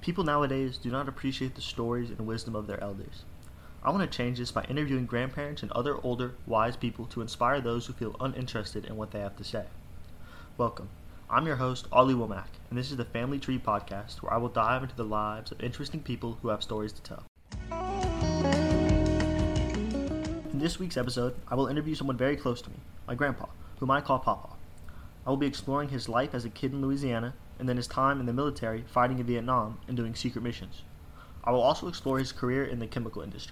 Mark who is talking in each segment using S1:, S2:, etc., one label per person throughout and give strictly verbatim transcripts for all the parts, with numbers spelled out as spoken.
S1: People nowadays do not appreciate the stories and wisdom of their elders. I want to change this by interviewing grandparents and other older, wise people to inspire those who feel uninterested in what they have to say. Welcome. I'm your host, Ollie Womack, and this is the Family Tree Podcast, where I will dive into the lives of interesting people who have stories to tell. In this week's episode, I will interview someone very close to me, my grandpa, whom I call Papa. I will be exploring his life as a kid in Louisiana, and then his time in the military fighting in Vietnam and doing secret missions. I will also explore his career in the chemical industry.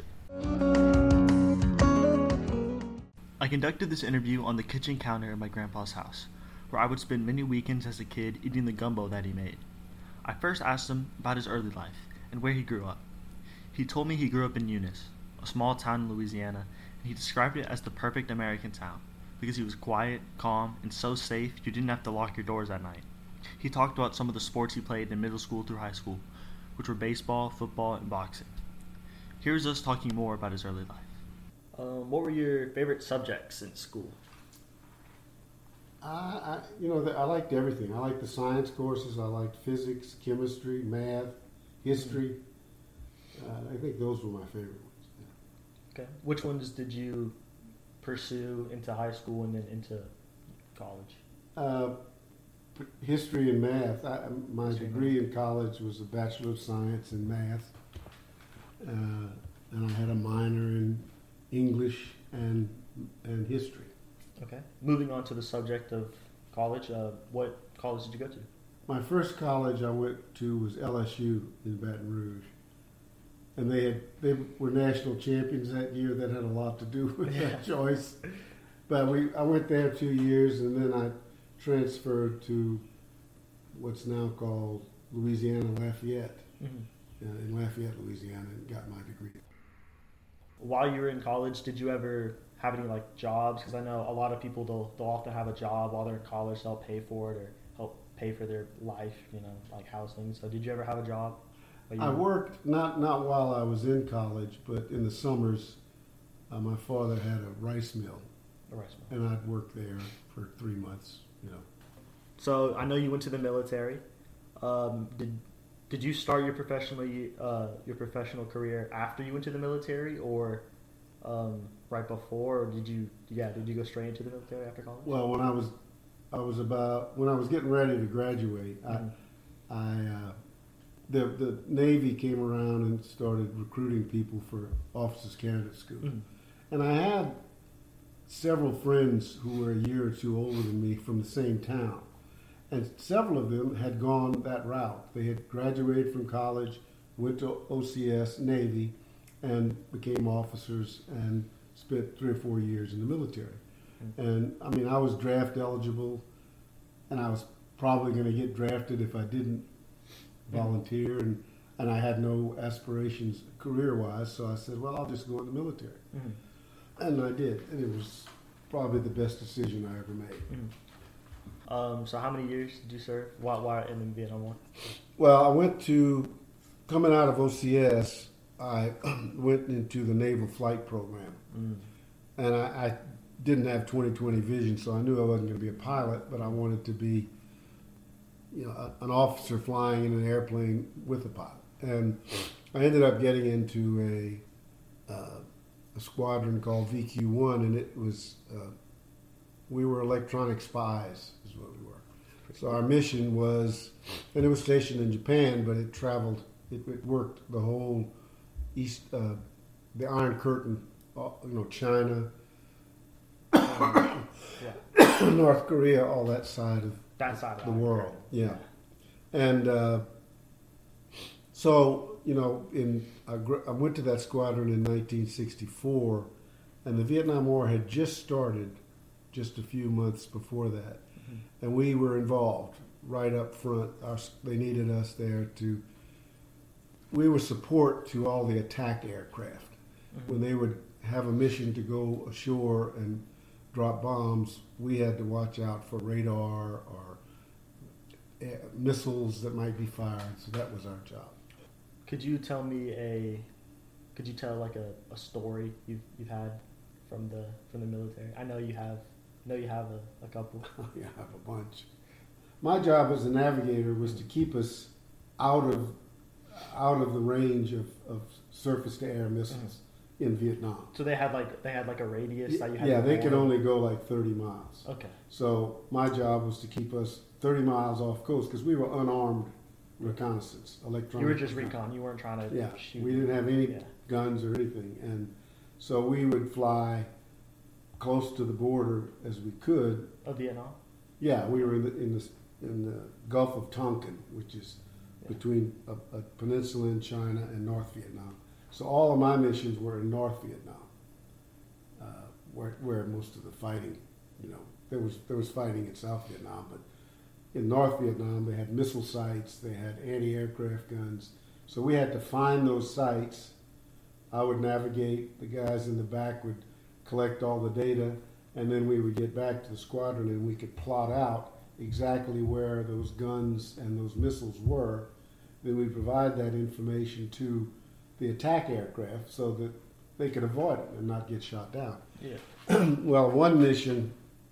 S1: I conducted this interview on the kitchen counter in my grandpa's house, where I would spend many weekends as a kid eating the gumbo that he made. I first asked him about his early life and where he grew up. He told me he grew up in Eunice, a small town in Louisiana, and he described it as the perfect American town because he was quiet, calm, and so safe you didn't have to lock your doors at night. He talked about some of the sports he played in middle school through high school, which were baseball, football, and boxing. Here's us talking more about his early life. Um, what were your favorite subjects in school?
S2: I, I, you know, the, I liked everything. I liked the science courses. I liked physics, chemistry, math, history. Uh, I think those were my favorite ones. Yeah.
S1: Okay. Which ones did you pursue into high school and then into college?
S2: Uh, history and math. I, my
S1: History
S2: degree in college was a Bachelor of Science in Math. Uh, and I had a minor in English and and history.
S1: Okay. Moving on to the subject of college, uh, what college did you go to?
S2: My first college I went to was L S U in Baton Rouge. And they had they were national champions that year. That had a lot to do with
S1: Yeah.
S2: that choice. But we I went there two years, and then I transferred to what's now called Louisiana Lafayette,
S1: Mm-hmm.
S2: uh, in Lafayette, Louisiana, and got my degree.
S1: While you were in college, did you ever have any like jobs? Because I know a lot of people they'll they'll often have a job while they're in college. They'll pay for it or help pay for their life, you know, like housing. So did you ever have a job?
S2: I worked not not while I was in college, but in the summers. Uh, my father had a rice mill,
S1: A rice mill.
S2: and I'd work there for three months. You know.
S1: So I know you went to the military. Um, did did you start your professionally uh, your professional career after you went to the military, or um, right before, or did you yeah did you go straight into the military after college?
S2: Well, when I was I was about when I was getting ready to graduate,
S1: Mhm.
S2: I I uh, the the Navy came around and started recruiting people for officers candidate school,
S1: Mhm.
S2: and I had several friends who were a year or two older than me from the same town. And several of them had gone that route. They had graduated from college, went to O C S, Navy, and became officers and spent three or four years in the military.
S1: Mm-hmm.
S2: And, I mean, I was draft eligible, and I was probably going to get drafted if I didn't volunteer, and, and I had no aspirations career-wise, so I said, well, I'll just go in the military.
S1: Mm-hmm.
S2: And I did, and it was probably the best decision I ever made.
S1: Mm-hmm. Um, so how many years did you serve? Why, why in the Vietnam War?
S2: Well, I went to, coming out of O C S, I went into the Naval Flight Program.
S1: Mm.
S2: And I, I didn't have twenty twenty vision, so I knew I wasn't going to be a pilot, but I wanted to be, you know, a, an officer flying in an airplane with a pilot. And I ended up getting into a, uh, a squadron called V Q one, and it was, uh, we were electronic spies, is what we were. So our mission was, and it was stationed in Japan, but it traveled, it, it worked the whole east, uh, the Iron Curtain, uh, you know, China, uh,
S1: Yeah.
S2: North Korea, all that side of
S1: That side of
S2: the
S1: Iron
S2: world.
S1: Curtain.
S2: Yeah. And uh, so, you know, in I, gr- I went to that squadron in nineteen sixty-four, and the Vietnam War had just started just a few months before that.
S1: Mm-hmm.
S2: And we were involved right up front. Our, they needed us there to, we were support to all the attack aircraft.
S1: Mm-hmm.
S2: When they would have a mission to go ashore and drop bombs, we had to watch out for radar or uh, missiles that might be fired. So that was our job.
S1: Could you tell me a, could you tell like a, a story you've, you've had from the from the military? I know you have I know you have a, a couple.
S2: Yeah, I have a bunch. My job as a navigator was to keep us out of out of the range of, of surface to air missiles mm-hmm. in Vietnam.
S1: So they had like they had like a radius
S2: yeah,
S1: that you had.
S2: Yeah,
S1: to
S2: they could only go like thirty miles.
S1: Okay.
S2: So my job was to keep us thirty miles off coast because we were unarmed reconnaissance, electronic.
S1: You were just recon. You weren't trying to
S2: yeah,
S1: shoot.
S2: We didn't have any
S1: yeah.
S2: guns or anything, and so we would fly close to the border as we could.
S1: Of Vietnam.
S2: Yeah, we were in the in the, in the Gulf of Tonkin, which is yeah. between a, a peninsula in China and North Vietnam. So all of my missions were in North Vietnam, uh, where where most of the fighting, you know, there was there was fighting in South Vietnam, but in North Vietnam they had missile sites, they had anti-aircraft guns. So we had to find those sites. I would navigate. The guys in the back would collect all the data, and then we would get back to the squadron and we could plot out exactly where those guns and those missiles were. Then we'd provide that information to the attack aircraft so that they could avoid it and not get shot down.
S1: Yeah.
S2: Well, one mission,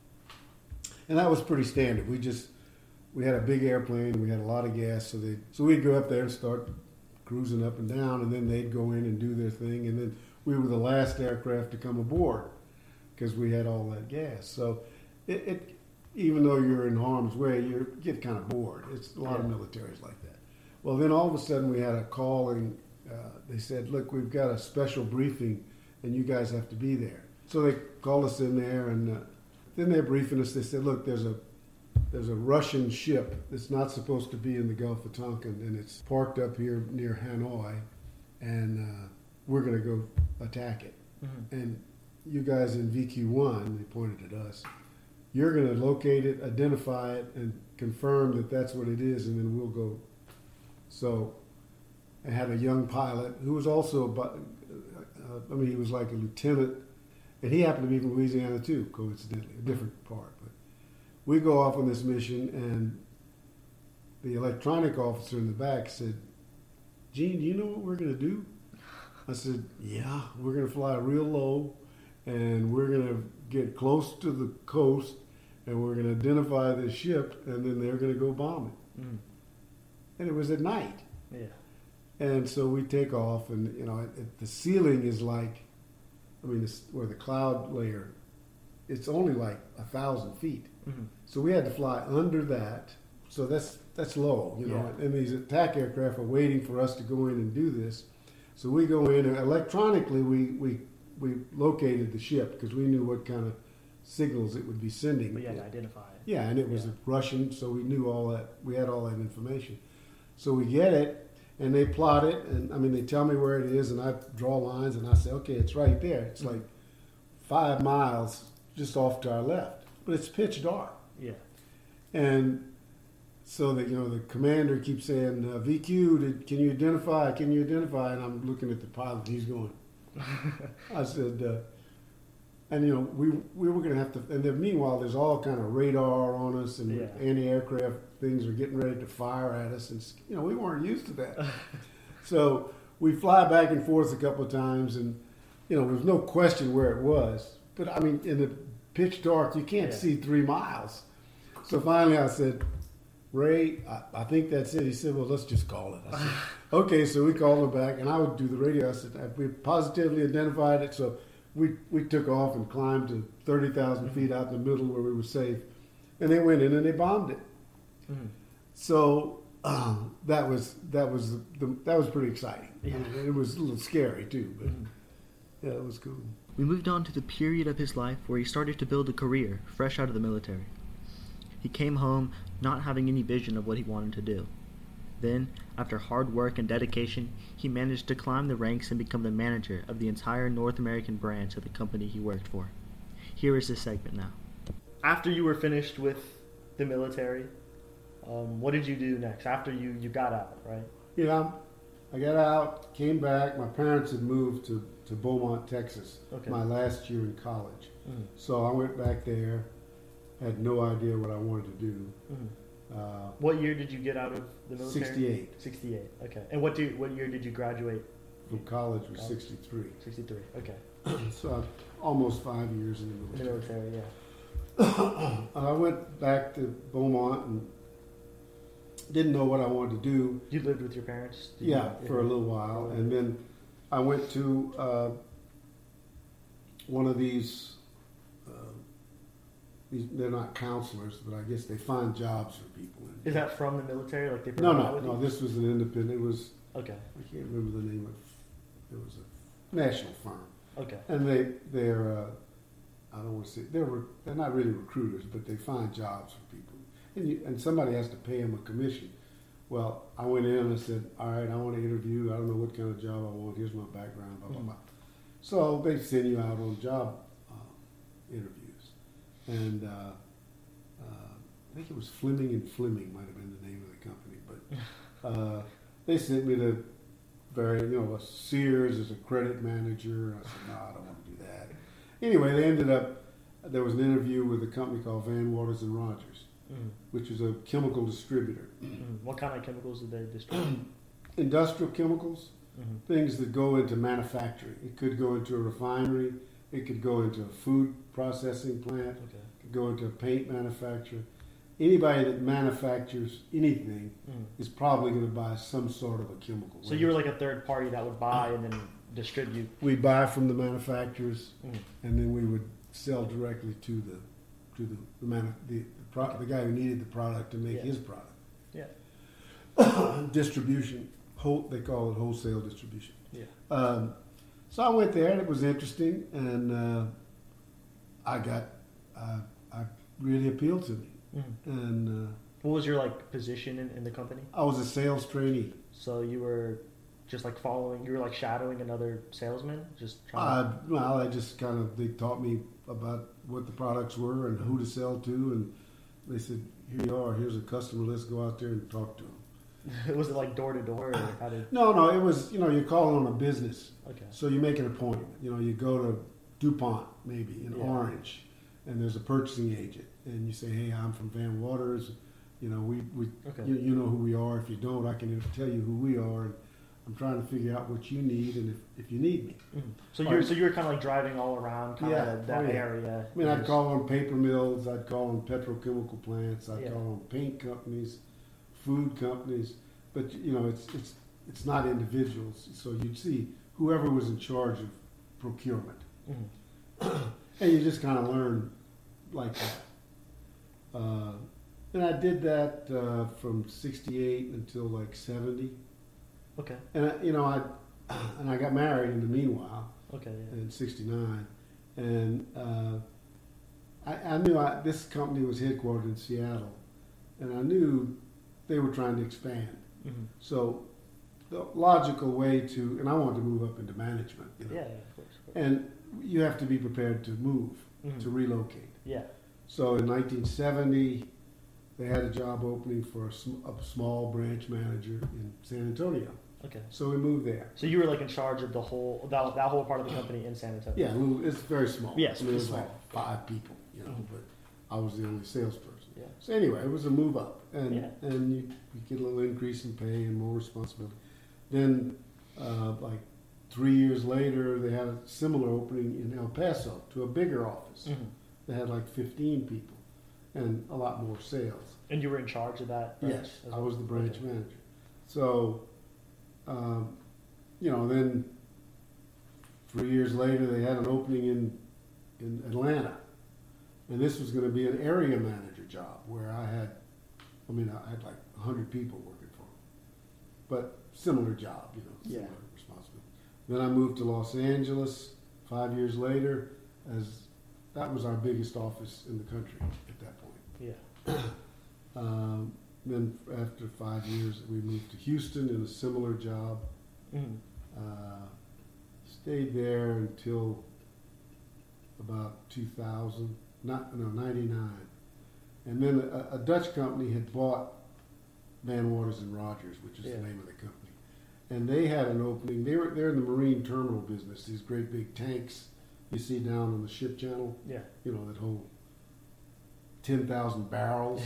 S2: and that was pretty standard. We just, we had a big airplane, we had a lot of gas, so they, so we'd go up there and start cruising up and down, and then they'd go in and do their thing, and then we were the last aircraft to come aboard because we had all that gas. So it, it even though you're in harm's way, you get kind of bored. It's a lot yeah. of militaries like that. Well, then all of a sudden we had a call, and uh, they said, look, we've got a special briefing, and you guys have to be there. So they called us in there, and uh, then they're briefing us. They said, look, there's a there's a Russian ship that's not supposed to be in the Gulf of Tonkin, and it's parked up here near Hanoi, and uh, we're going to go attack it. Mm-hmm. And you guys in V Q one, they pointed at us, you're going to locate it, identify it, and confirm that that's what it is, and then we'll go. So I had a young pilot who was also, about, uh, I mean, he was like a lieutenant, and he happened to be from Louisiana too, coincidentally, a different part. But we go off on this mission, and the electronic officer in the back said, Gene, do you know what we're going to do? I said, yeah, we're going to fly real low, and we're going to get close to the coast, and we're going to identify the ship, and then they're going to go bomb it. Mm. And it was at night.
S1: Yeah.
S2: And so we take off, and, you know, it, it, the ceiling is like, I mean, it's where the cloud layer, it's only like a thousand feet. Mm-hmm. So we had to fly under that. So that's that's low, you know. Yeah. And these attack aircraft are waiting for us to go in and do this. So we go in, and electronically we we, we located the ship because we knew what kind of signals it would be sending.
S1: But you had to identify it.
S2: Yeah, and it was yeah. Russian, so we knew all that. We had all that information. So we get it, and they plot it, and I mean they tell me where it is, and I draw lines, and I say, okay, it's right there. It's mm-hmm. like five miles just off to our left, but it's pitch dark.
S1: Yeah,
S2: and so that, you know, the commander keeps saying, uh, V Q, did, can you identify? Can you identify? And I'm looking at the pilot. He's going. I said, uh, and you know, we we were going to have to. And then meanwhile, there's all kind of radar on us, and yeah. anti-aircraft things are getting ready to fire at us, and you know, we weren't used to that. So we fly back and forth a couple of times, and you know, there's no question where it was. But I mean, in the pitch dark, you can't yeah. see three miles. So finally, I said, Ray, I, I think that's it. He said, well, let's just call it. I said, okay, so we called him back, and I would do the radio. I said, we positively identified it, so we we took off and climbed to thirty thousand mm-hmm. feet out in the middle where we were safe, and they went in and they bombed it. Mm-hmm. So um, that was that was the, the, that was pretty exciting. Yeah. It was a little scary too, but mm-hmm. yeah, it was cool.
S1: We moved on to the period of his life where he started to build a career fresh out of the military. He came home not having any vision of what he wanted to do. Then, after hard work and dedication, he managed to climb the ranks and become the manager of the entire North American branch of the company he worked for. Here is this segment now. After you were finished with the military, um, what did you do next? After you, you got out, right?
S2: Yeah, I got out, came back. My parents had moved to, to Beaumont, Texas, okay. my last year in college. Mm. So I went back there. Had no idea what I wanted to do. Mm-hmm. Uh,
S1: what year did you get out of the military?
S2: sixty-eight.
S1: sixty-eight, okay. And what do what year did you graduate?
S2: From college was college? sixty-three.
S1: sixty-three, okay.
S2: So almost five years in the military.
S1: The military, yeah.
S2: I went back to Beaumont, and didn't know what I wanted to do.
S1: You lived with your parents? Did
S2: Yeah,
S1: you,
S2: for a little while, and then I went to uh, one of these, uh, these. They're not counselors, but I guess they find jobs for people. In,
S1: Is that from the military? Like they
S2: no,
S1: provide
S2: no,
S1: with
S2: no.
S1: you?
S2: This was an independent. It was.
S1: Okay.
S2: I can't remember the name of. It was a national firm,
S1: Okay.
S2: and they they're. Uh, I don't want to say they're re- they're not really recruiters, but they find jobs for people, and you, and somebody has to pay them a commission. Well, I went in and I said, all right, I want to interview. I don't know what kind of job I want. Here's my background, blah, blah,
S1: Mhm.
S2: blah. So they send you out on job uh, interviews. And uh, uh, I think it was Fleming and Fleming might have been the name of the company. But uh, they sent me to very, you know, Sears as a credit manager. I said, no, I don't want to do that. Anyway, they ended up, there was an interview with a company called Van Waters and Rogers,
S1: Mm.
S2: which was a chemical distributor.
S1: Mm. What kind of chemicals did they distribute?
S2: Industrial chemicals,
S1: Mm-hmm.
S2: things that go into manufacturing. It could go into a refinery, it could go into a food processing plant,
S1: Okay.
S2: it could go into a paint manufacturer. Anybody that manufactures anything
S1: Mm.
S2: is probably going to buy some sort of a chemical.
S1: So you were like a third party that would buy and then distribute.
S2: We'd buy from the manufacturers,
S1: Mm.
S2: and then we would sell directly to the to the the, manu- the, the, pro- the guy who needed the product to make
S1: Yeah.
S2: his product.
S1: Yeah.
S2: Distribution, whole, they call it wholesale distribution.
S1: Yeah.
S2: Um, so I went there, and it was interesting, and uh, I got, uh, I really appealed to me,
S1: Mm.
S2: and uh,
S1: What was your like position in, in the company?
S2: I was a sales trainee.
S1: So you were just like following, you were like shadowing another salesman, just trying.
S2: I, well, I just kind of, they taught me about what the products were and who to sell to, and they said, here you are, here's a customer, let's go out there and talk to them.
S1: Was it like door to door, or how did?
S2: No, no, it was, you know, you're calling on a business.
S1: Okay.
S2: So you make an appointment. You know, you go to DuPont, maybe, in
S1: Yeah.
S2: Orange, and there's a purchasing agent, and you say, hey, I'm from Van Waters. You know, we, we
S1: Okay.
S2: you, you know who we are. If you don't, I can tell you who we are. And I'm trying to figure out what you need and if, if you need me.
S1: Mhm. So you were so you were kind of like driving all around kind
S2: Yeah.
S1: of that
S2: Oh, yeah.
S1: area.
S2: I mean, I'd
S1: Just-
S2: call on paper mills, I'd call on petrochemical plants, I'd
S1: Yeah.
S2: call on paint companies, food companies, but you know, it's it's it's not individuals. So you'd see whoever was in charge of procurement,
S1: Mhm.
S2: and you just kind of learn like that. Uh, and I did that uh, from sixty-eight until like seventy,
S1: Okay.
S2: and I, you know, I and I got married in the meanwhile.
S1: Okay. Yeah.
S2: In sixty-nine, and uh, I, I knew I, this company was headquartered in Seattle, and I knew they were trying to expand.
S1: Mhm.
S2: So the logical way to, and I wanted to move up into management, you know,
S1: Yeah. Yeah. Of course. Of course.
S2: and you have to be prepared to move,
S1: Mhm.
S2: to relocate.
S1: Yeah.
S2: So in nineteen seventy, they had a job opening for a, sm- a small branch manager in San Antonio.
S1: Okay.
S2: So we moved there.
S1: So you were like in charge of the whole that, that whole part of the company in San Antonio.
S2: Yeah, a little- it's very small.
S1: Yes,
S2: I mean, it
S1: it's
S2: was like
S1: small.
S2: five people, you know,
S1: Mhm.
S2: but I was the only salesperson.
S1: Yeah.
S2: So anyway, it was a move up, and
S1: Yeah.
S2: and you, you get a little increase in pay and more responsibility. Then, uh, like three years later, they had a similar opening in El Paso to a bigger office.
S1: Mhm.
S2: They had like fifteen people, and a lot more sales.
S1: And you were in charge of that. branch
S2: Yes,
S1: as
S2: I
S1: well?
S2: was the branch
S1: Okay.
S2: manager. So, um, you know, then three years later, they had an opening in in Atlanta, and this was going to be an area manager job where I had, I mean, I had like a hundred people working for me, but similar job, you know, similar
S1: Yeah.
S2: responsibility. Then I moved to Los Angeles five years later, as that was our biggest office in the country at that point.
S1: Yeah.
S2: Um, then after five years, we moved to Houston in a similar job.
S1: Mhm.
S2: Uh, stayed there until about two thousand, not no ninety-nine, and then a, a Dutch company had bought Van Waters and Rogers, which is
S1: Yeah.
S2: the name of the company, and they had an opening. They were they're in the marine terminal business. These great big tanks you see down on the ship channel,
S1: Yeah.
S2: you know, that hold ten thousand barrels.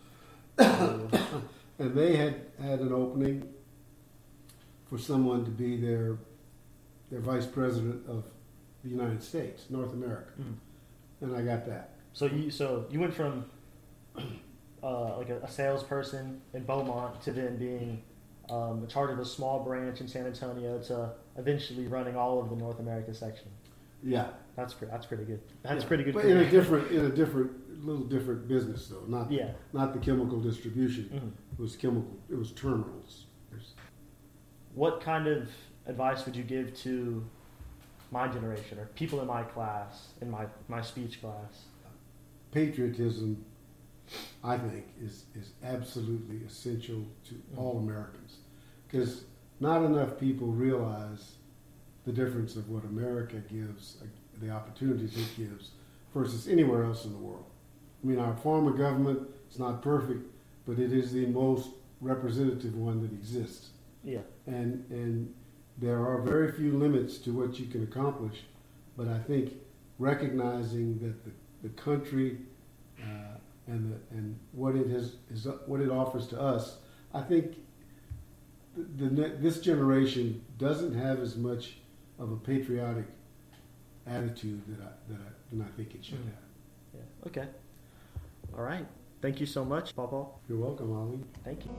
S2: And they had had an opening for someone to be their their vice president of the United States, North America,
S1: Mhm.
S2: and I got that.
S1: So you so you went from uh, like a, a salesperson in Beaumont to then being um, in charge of a small branch in San Antonio to eventually running all of the North America section.
S2: Yeah,
S1: that's pretty. That's pretty good. That's
S2: yeah.
S1: pretty good.
S2: But in a different, in a different, little different business though. Not
S1: yeah.
S2: Not the chemical distribution.
S1: Mm-hmm.
S2: It was chemical. It was terminals. There's,
S1: what kind of advice would you give to my generation or people in my class, in my, my speech class?
S2: Patriotism, I think, is, is absolutely essential to mm-hmm. all Americans, because not enough people realize the difference of what America gives, uh, the opportunities it gives, versus anywhere else in the world. I mean, our form of government is not perfect, but it is the most representative one that exists.
S1: Yeah.
S2: And and there are very few limits to what you can accomplish, but I think recognizing that the, the country uh, and the, and what it has is what it offers to us, I think the, the this generation doesn't have as much of a patriotic attitude that I that I, than I think it should
S1: mm-hmm.
S2: have.
S1: Yeah. Okay. All right. Thank you so much, Papa.
S2: You're welcome, Ali.
S1: Thank you.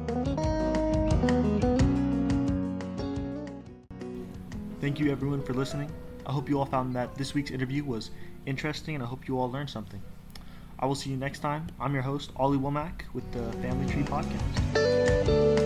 S1: Thank you, everyone, for listening. I hope you all found that this week's interview was interesting, and I hope you all learned something. I will see you next time. I'm your host, Ollie Womack, with the Family Tree Podcast.